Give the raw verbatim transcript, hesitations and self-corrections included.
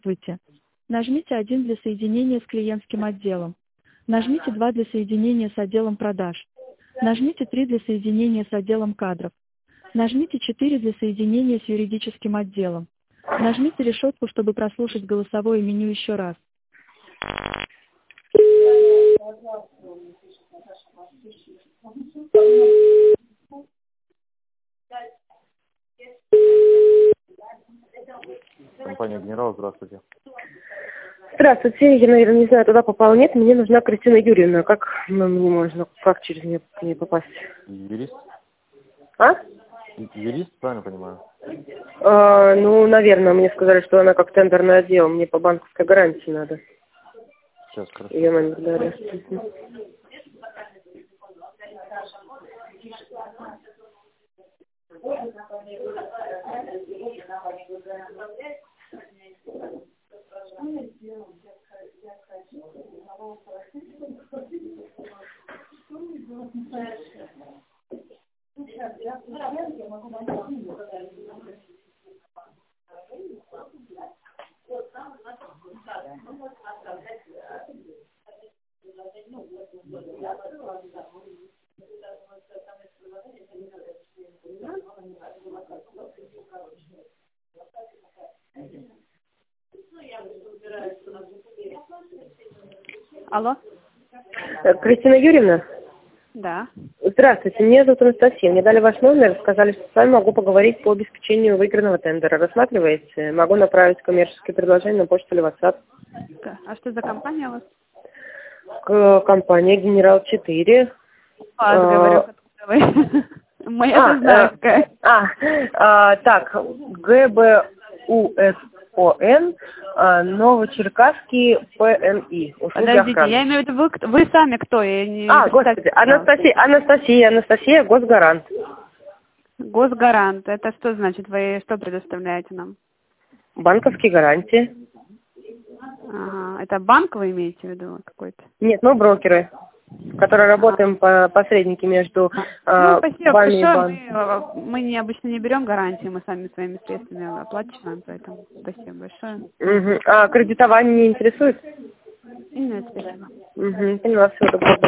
Здравствуйте. Нажмите один для соединения с клиентским отделом. Нажмите два для соединения с отделом продаж. Нажмите три для соединения с отделом кадров. Нажмите четыре для соединения с юридическим отделом. Нажмите решетку, чтобы прослушать голосовое меню еще раз. Компания «Генерал», здравствуйте. Здравствуйте, я, наверное, не знаю, туда попала, нет, мне нужна Кристина Юрьевна. Как мне можно, как через нее к ней попасть? Юрист? А? Юрист, правильно понимаю? а? Ну, наверное, мне сказали, что она как тендерный отдел, мне по банковской гарантии надо. Сейчас, хорошо. Ее номер дали. Алло? Кристина Юрьевна? Да. Здравствуйте, меня зовут Анастасия. Мне дали ваш номер, сказали, что с вами могу поговорить по обеспечению выигранного тендера. Рассматриваете? Могу направить коммерческие предложения на почту или WhatsApp. А что за компания у вас? К компания «Генерал четыре». А, говорю, откуда вы? Моя-то знаю, какая. А, а, так, ГБУСОН, Новочеркасский ПНИ. Подождите, я имею в виду, вы, кто- вы сами кто? Я не А, господи, Анастасия, Анастасия, Анастасия, Госгарант. Госгарант. Это что значит? Вы что предоставляете нам? Банковские гарантии. Ага. Это банк вы имеете в виду какой-то? Нет, мы брокеры, которые работаем по посреднике между Ну, э, спасибо вами и большое. банком. Мы, мы не, обычно не берем гарантии, мы сами своими средствами оплачиваем, поэтому спасибо большое. Угу. А кредитование не интересует? И нет, спасибо. Угу. Поняла, всего доброго.